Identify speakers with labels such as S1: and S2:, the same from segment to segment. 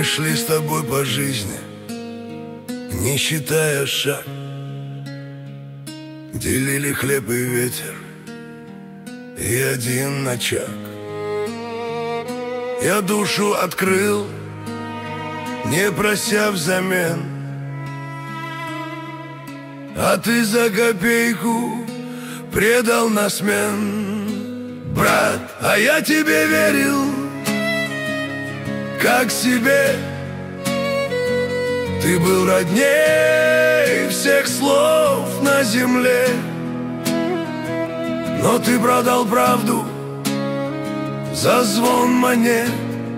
S1: шли с тобой по жизни, не считая шаг. Делили хлеб и ветер и один очаг. Я душу открыл, не прося взамен, а ты за копейку предал на смен. Брат, а я тебе верил, как себе. Ты был родней всех слов на земле, но ты продал правду за звон монет,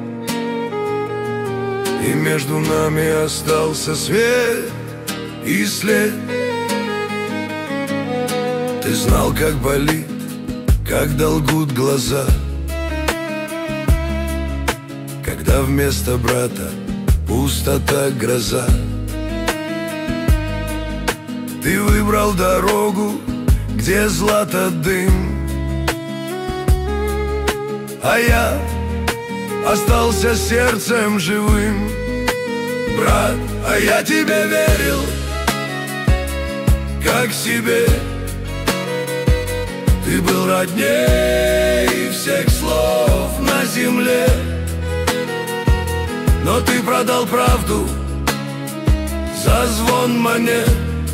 S1: и между нами остался свет и след. Ты знал, как болит, когда лгут глаза, когда вместо брата пустота, гроза. Ты выбрал дорогу, где злато дым, а я остался сердцем живым. Брат, а я тебе верил, как себе. Ты был родней всех слов на земле, но ты продал правду за звон монет,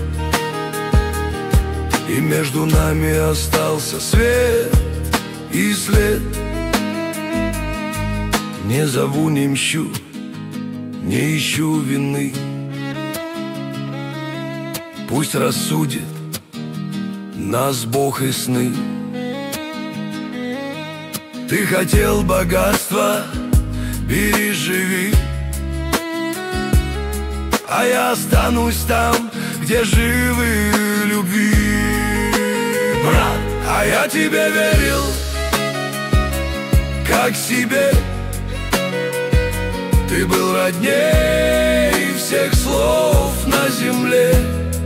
S1: и между нами остался свет и след. Не зову, не мщу, не ищу вины. Пусть рассудит нас Бог и сны. Ты хотел богатства, бери, живи, а я останусь там, где живы любви. Брат, а я тебе верил, как себе. Ты был родней всех слов на земле,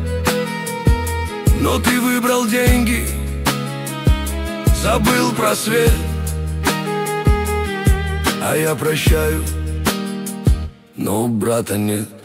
S1: но ты выбрал деньги, забыл про свет. А я прощаю, но брата нет.